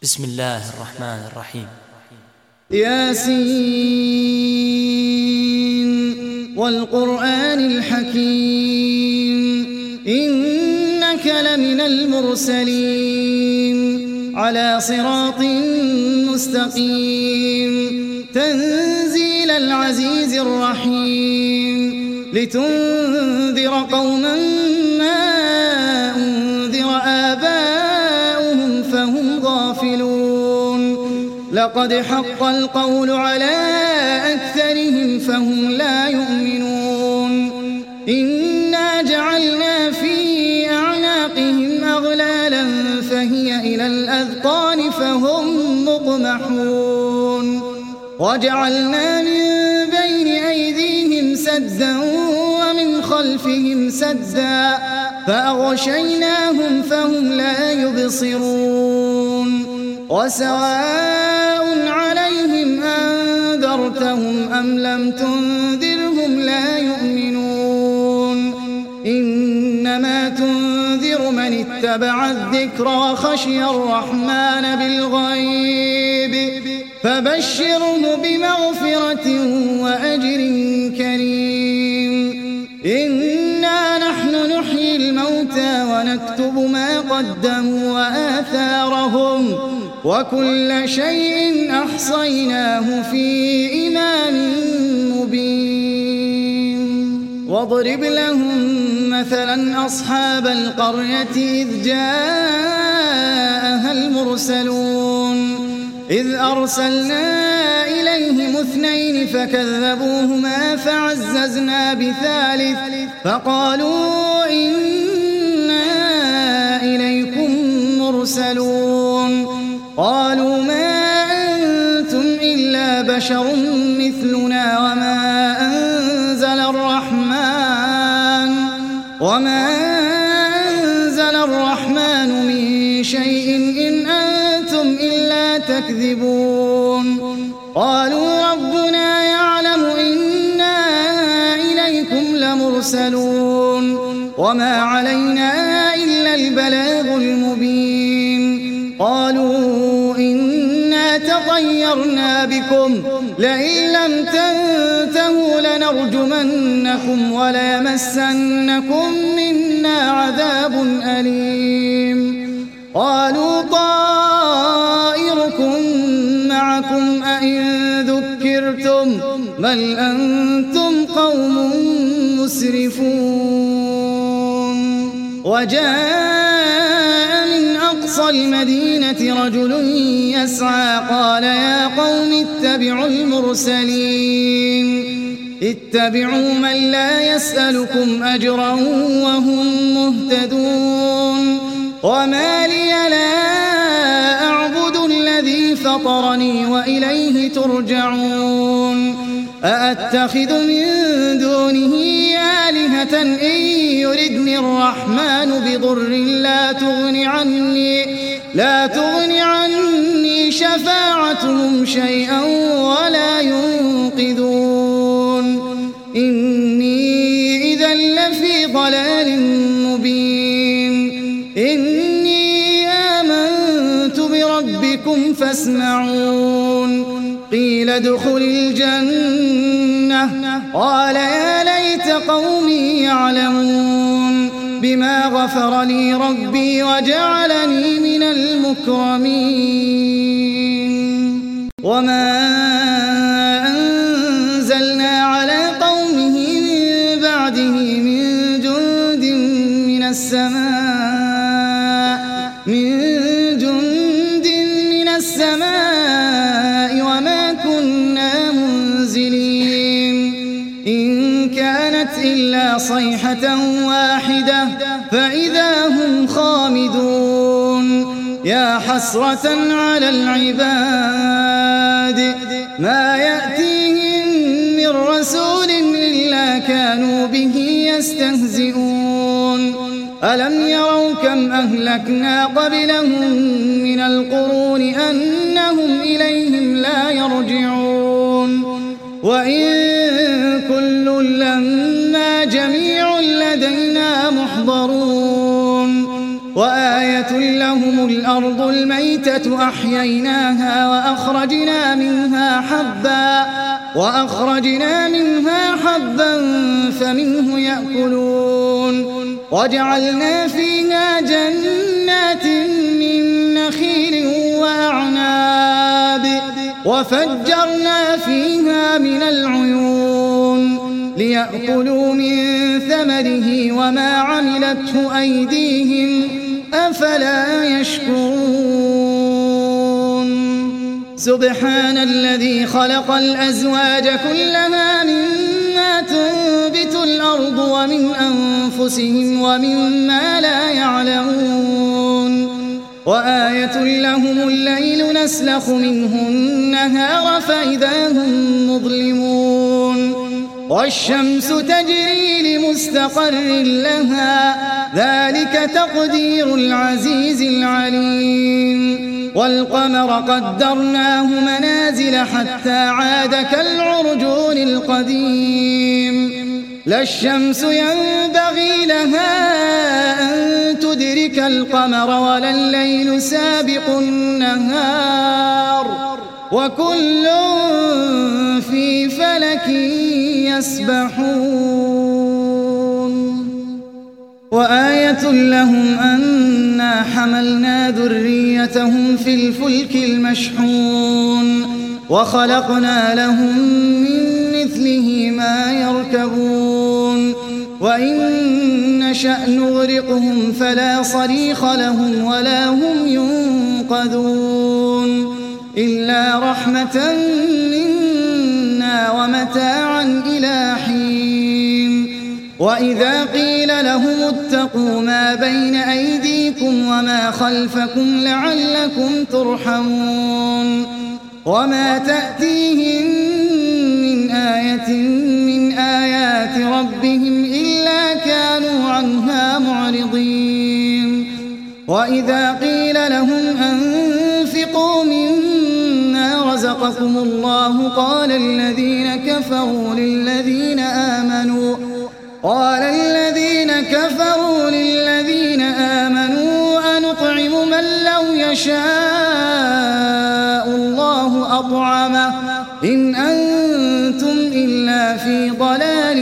بسم الله الرحمن الرحيم. ياسين والقرآن الحكيم إنك لمن المرسلين على صراط مستقيم تنزيل العزيز الرحيم لتنذر قوما ما أنذر آباؤهم فهم غافلون لقد حق القول على أكثرهم فهم لا يؤمنون إنا جعلنا في أعناقهم أغلالا فهي إلى الأذقان فهم مقمحون وجعلنا من بين أيديهم سدا ومن خلفهم سدا فأغشيناهم فهم لا يبصرون وسواء عليهم أنذرتهم أم لم تنذرهم لا يؤمنون إنما تنذر من اتبع الذكر وخشي الرحمن بالغيب فبشره بمغفرة وأجر كريم إنا نحن نحيي الموتى ونكتب ما قدموا وآثارهم وكل شيء أحصيناه في إمام مبين واضرب لهم مثلا أصحاب القرية إذ جاءها المرسلون إذ أرسلنا إليهم 2 فكذبوهما فعززنا بثالث فقالوا إنا إليكم مرسلون قالوا ما أنتم إلا بشر مثلنا وما أنزل الرحمن من شيء إن أنتم إلا تكذبون قالوا ربنا يعلم إنا إليكم لمرسلون وما علينا إلا البلاغ المبين قالوا إنا تطيرنا بكم لئن لم تنتهوا لنرجمنكم وليمسنكم منا عذاب أليم قالوا طائركم معكم أئن ذكرتم بل أنتم قوم مسرفون وجاء من أقصى المدينة رجل يسعى قال يا قوم اتبعوا المرسلين اتبعوا من لا يسألكم أجرا وهم مهتدون وما لي لا أعبد الذي فطرني وإليه ترجعون أأتخذ من دونه آلهة إن يردني الرحمن بضر لا تغن عني شفاعتهم شيئا ولا ينقذون إني إذا لفي ضلال مبين إني آمنت بربكم فاسمعون قيل ادخل الجنة قال يا ليت قومي يعلمون بما غفر لي ربي وجعلني من المكرمين وما أنزلنا على قومه من بعده من جند من السماء وما كنا منزلين إن كانت إلا صيحة واحدة فإذا هم خامدون يا حسرة على العباد ما يأتيهم من رسول إلا كانوا به يستهزئون ألم يروا كم أهلكنا قبلهم من القرون أنهم إليهم لا يرجعون وإن كل لما جميع لدينا محضرون وآية وآية لهم الأرض الميتة أحييناها وأخرجنا منها حبا فمنه يأكلون وجعلنا فيها جنات من نخيل وأعناب وفجرنا فيها من العيون ليأكلوا من ثمره وما عملته أيديهم أفلا يشكرون سبحان الذي خلق الأزواج كلها مما تنبت الأرض ومن أنفسهم ومما لا يعلمون وآية لهم الليل نسلخ منه النهار فإذا هم مظلمون والشمس تجري لمستقر لها ذلك تقدير العزيز العليم والقمر قدرناه منازل حتى عاد كالعرجون القديم لا الشمس ينبغي لها أن تدرك القمر ولا الليل سابق النهار وكل في فلك يسبحون وآية لهم أنا حملنا ذريتهم في الفلك المشحون وخلقنا لهم من مثله ما يركبون وإن نشأ نغرقهم فلا صريخ لهم ولا هم ينقذون إلا رحمة منا ومتاعا إلى حين وإذا قيل لهم اتقوا ما بين أيديكم وما خلفكم لعلكم ترحمون وما تأتيهم من آية من آيات ربهم إلا كانوا عنها معرضين وإذا قيل لهم أنفقوا مما رزقكم الله قال الذين كفروا للذين آمنوا أنطعم من لو يشاء الله أطعمه إن أنتم إلا في ضلال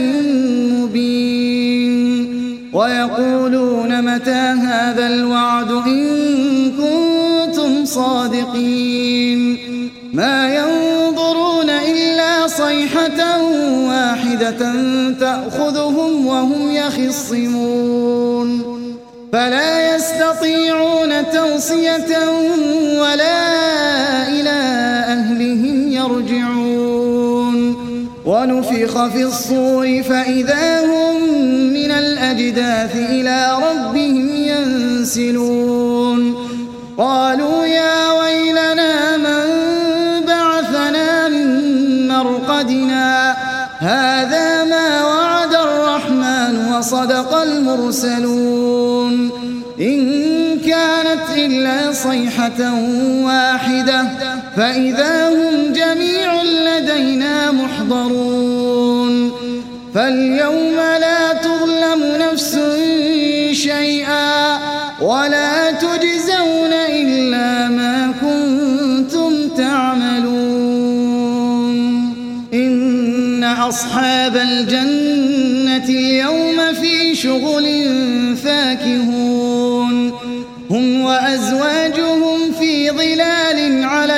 مبين ويقولون متى هذا الوعد إن كنتم صادقين ما ينظرون إلا صيحة واحدة تأخذهم وهم يخصمون فلا يستطيعون توصية ولا إلى أهلهم يرجعون ونفخ في الصور فإذا هم من الأجداث إلى ربهم ينسلون قالوا يا ويلنا من بعثنا من مرقدنا هذا ما وعد الرحمن وصدق المرسلون إن كانت إلا صيحة واحدة فإذا هم جميع لدينا محضرون فاليوم لا تظلم نفس شيئا ولا تجزون إلا ما كنتم تعملون إن أصحاب الجنة اليوم في شغل فاكهون هم وأزواجهم في ظلال على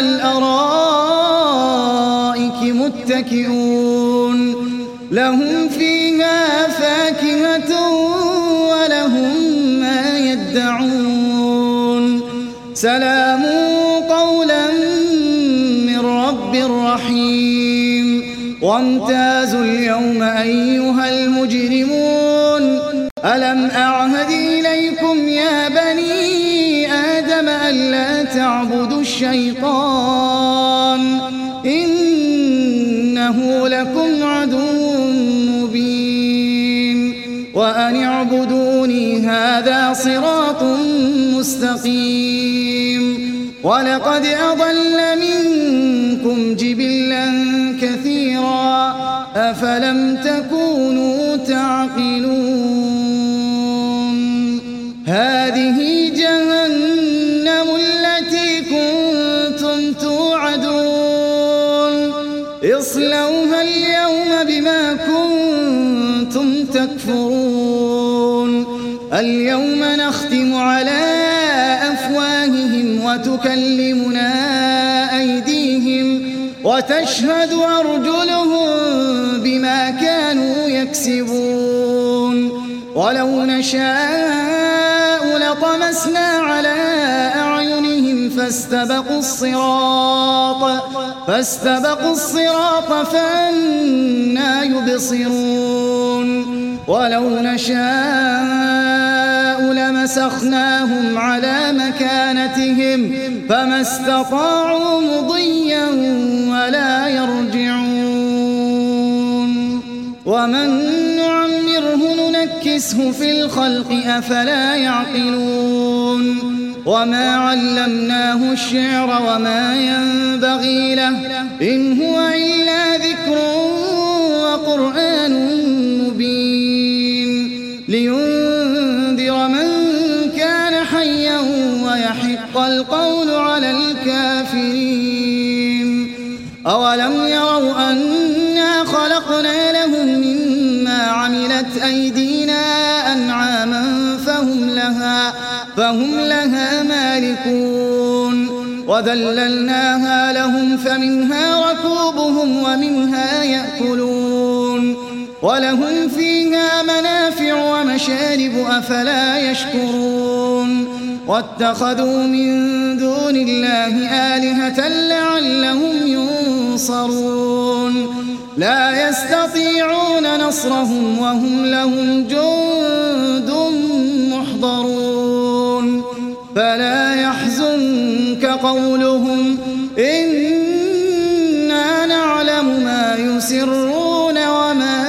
الأرائك متكئون لهم فيها فاكهة ولهم ما يدعون سلام قولا من رب رحيم وامتازوا اليوم أيها المجرمون ألم أعهد إليكم يا بني آدم ألا تعبدوا الشيطان إنه لكم عدو مبين وأن اعبدوني هذا صراط مستقيم ولقد أضل منكم جبلا كثيرا أفلم تكونوا تعقلون هذه جهنم اصلوها اليوم بما كنتم تكفرون اليوم نختم على أفواههم وتكلمنا أيديهم وتشهد أرجلهم بما كانوا يكسبون ولو نشاء لطمسنا على أعينهم فاستبقوا الصراط فأنى يبصرون ولو نشاء لمسخناهم على مكانتهم فما استطاعوا مضيا ولا يرجعون ومن نعمره ننكسه في الخلق أفلا يعقلون وما علمناه الشعر وما ينبغي له إن هو إلا ذكر وقرآن مبين لينذر من كان حيا ويحق القول على الكافرين أولم يروا أنا خلقنا لهم مما عملت أيدينا أنعاما فهم لها مالكون وذللناها لهم فمنها ركوبهم ومنها يأكلون ولهم فيها منافع ومشارب أفلا يشكرون واتخذوا من دون الله آلهة لعلهم ينصرون لا يستطيعون نصرهم وهم لهم جند محضرون فلا يحزنك قولهم إنا نعلم ما يسرون وما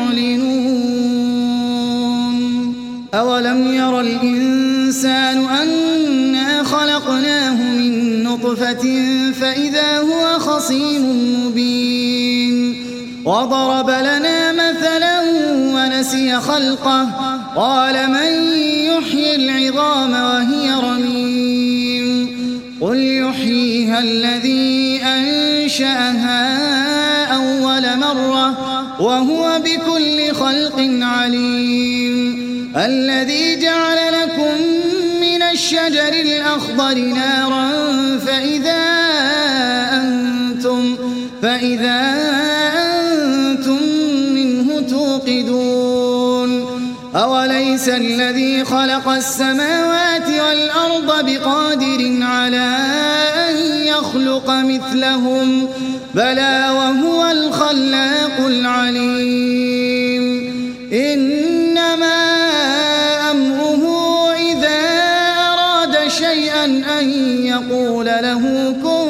يعلنون أولم ير الإنسان أنا خلقناه من نطفة فإذا هو خصيم مبين وضرب لنا مثلا ونسي خلقه قال من يحيي العظام وهي رميم قل يحييها الذي أنشأها أول مرة وهو بكل خلق عليم الذي جعل لكم من الشجر الأخضر نارا فإذا أنتم منه توقدون أوليس الذي خلق السماوات والأرض بقادر على أن يخلق مثلهم بلى وهو الخلاق العليم إنما أمره إذا أراد شيئا أن يقول له كن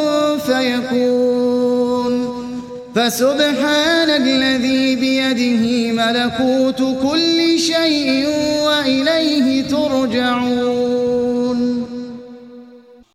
فيكون فسبحان الذي بيده ملكوت كل شيء وإليه ترجعون